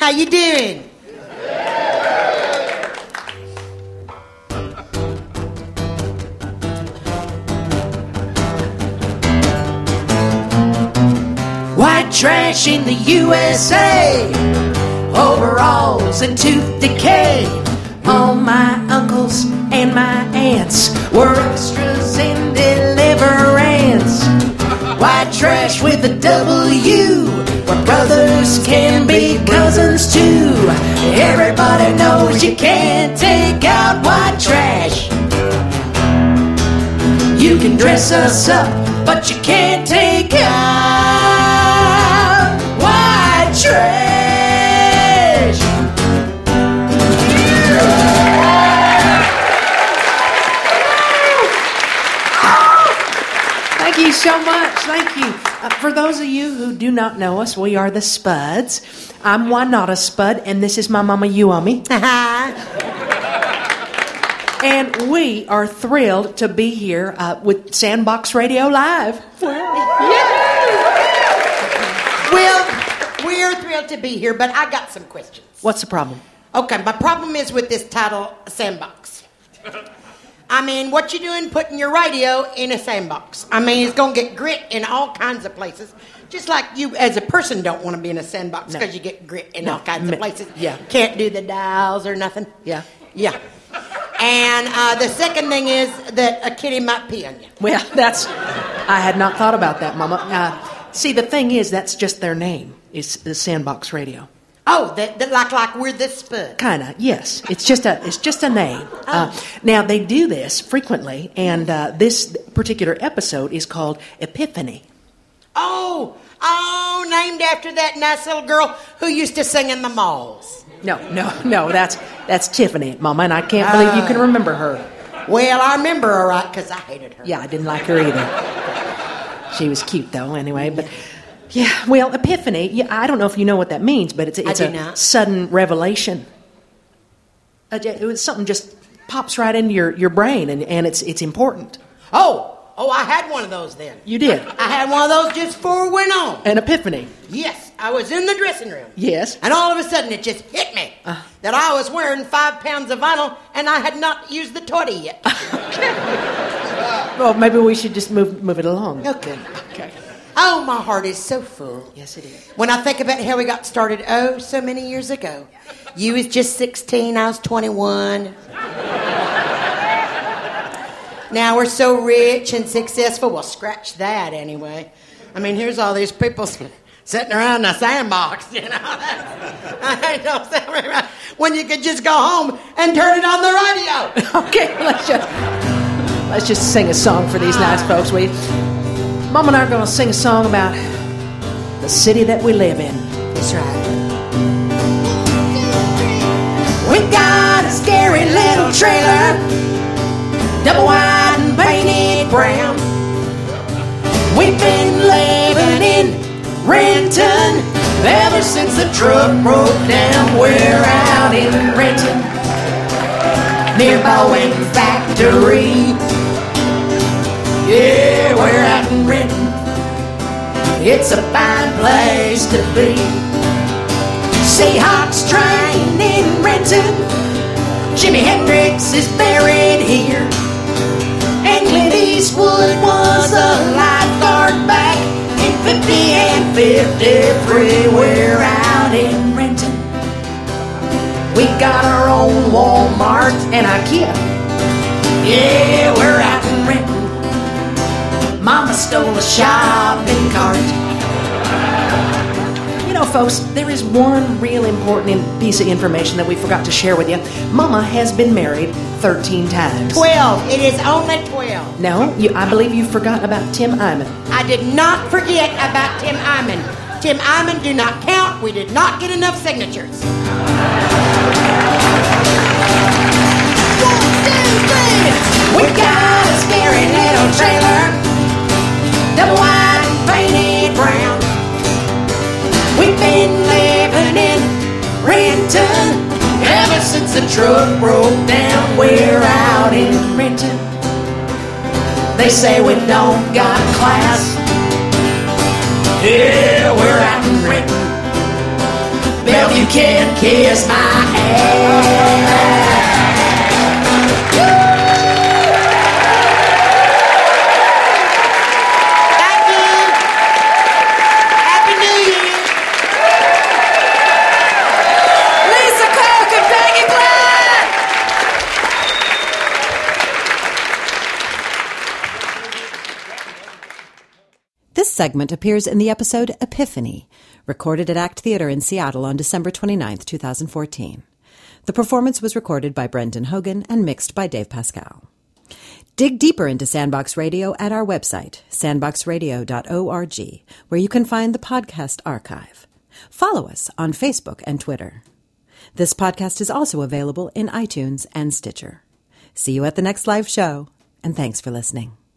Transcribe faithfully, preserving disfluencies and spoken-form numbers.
How you doing? White trash in the U S A, overalls and tooth decay. All my uncles and my aunts were extras in Deliverance. White trash with a W, where brothers can be cousins too. Everybody knows you can't take out white trash. You can dress us up, but you can't take out white trash. Thank you so much. Thank you. Uh, for those of you who do not know us, we are the Spuds. I'm Juanita Spud, and this is my mama, Uomi. And we are thrilled to be here uh, with Sandbox Radio Live. Well, we're thrilled to be here, but I got some questions. What's the problem? Okay, my problem is with this title, Sandbox. I mean, what you doing putting your radio in a sandbox? I mean, it's going to get grit in all kinds of places. Just like you as a person don't want to be in a sandbox because no. you get grit in no. all kinds of places. Yeah. Can't do the dials or nothing. Yeah. Yeah. And uh, the second thing is that a kitty might pee on you. Well, that's... I had not thought about that, Mama. Uh, see, the thing is, that's just their name. It's the Sandbox Radio. Oh, that, that like like we're the Spud. Kinda, yes. It's just a it's just a name. Oh. Uh, now they do this frequently, and uh, this particular episode is called Epiphany. Oh, oh, named after that nice little girl who used to sing in the malls. No, no, no. That's that's Tiffany, Mama, and I can't believe you can remember her. Well, I remember her right because I hated her. Yeah, I didn't like her either. She was cute though, anyway, but. Yeah, well, epiphany, yeah, I don't know if you know what that means, but it's, it's a not. sudden revelation. Uh, it was something just pops right into your, your brain, and, and it's it's important. Oh, oh, I had one of those then. You did? I had one of those just before it went on. An epiphany? Yes, I was in the dressing room. Yes. And all of a sudden it just hit me uh, that I was wearing five pounds of vinyl and I had not used the toddy yet. Well, maybe we should just move move it along. Okay. Okay. Oh, my heart is so full. Yes, it is. When I think about how we got started, oh, so many years ago. You was just sixteen, I was twenty-one. Now we're so rich and successful. Well, scratch that anyway. I mean, here's all these people sitting around in a sandbox, you know. I don't sound very right. When you could just go home and turn it on the radio. Okay, let's just, let's just sing a song for these nice folks, will you? Mom and I are going to sing a song about the city that we live in. That's right. We got a scary little trailer, double wide and painted brown. We've been living in Renton ever since the truck broke down. We're out in Renton, near Boeing Factory. Yeah, we're out in Renton. It's a fine place to be. Seahawks train in Renton. Jimi Hendrix is buried here. And Clint Eastwood was a lifeguard back in fifty and fifty-three. We're out in Renton. We got our own Walmart and IKEA. Yeah, we're out in Renton. Mama stole a shopping cart. You know, folks, there is one real important piece of information that we forgot to share with you. Mama has been married thirteen times. Twelve. It is only twelve. No, you, I believe you forgot about Tim Iman. I did not forget about Tim Iman. Tim Iman do not count. We did not get enough signatures. One, two, three. We got a scary little trailer, double wide and painted brown. We've been living in Renton ever since the truck broke down. We're out in Renton. They say we don't got class. Yeah, we're out in Renton. Bellevue can kiss my ass. Thank you. Happy New Year. Lisa Cook and Peggy Black. This segment appears in the episode Epiphany, recorded at ACT Theatre in Seattle on December twenty-ninth, twenty fourteen. The performance was recorded by Brendan Hogan and mixed by Dave Pascal. Dig deeper into Sandbox Radio at our website, sandbox radio dot org, where you can find the podcast archive. Follow us on Facebook and Twitter. This podcast is also available in iTunes and Stitcher. See you at the next live show, and thanks for listening.